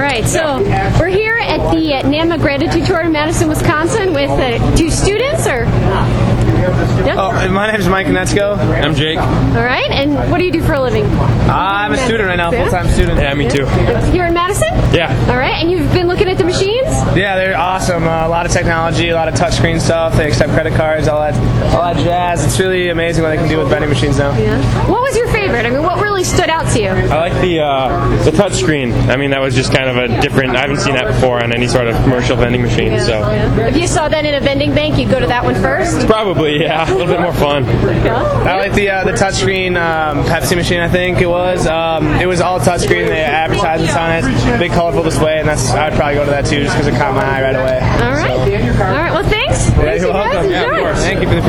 right, so we're here at the NAMA Gratitude Tour in Madison, Wisconsin with two students, or? Yeah? Oh, my name is Mike Netzko. I'm Jake. All right, and what do you do for a living? I'm a student right now, full-time student. Yeah, me too. Here in Madison? Yeah. All right, and you've been looking at the machines? Yeah, they're awesome. A lot of technology, a lot of touchscreen stuff. They accept credit cards, all that jazz. It's really amazing what they can do with vending machines now. Yeah. What was your favorite? I mean, what really stood out to you? I like the touch screen. I mean, that was just kind of a different. I haven't seen that before on any sort of commercial vending machine. Yeah. So Yeah. If you saw that in a vending bank, you'd go to that one first? probably, yeah, a little bit more fun. Yeah. I like the touchscreen Pepsi machine. I think it was. It was all touchscreen. They had advertisements on it, big colorful display, and I'd probably go to that too, just because it caught my eye right away. All right. So. All right. Well, thanks. Yeah, you're welcome. Yeah, of course. Thank you for the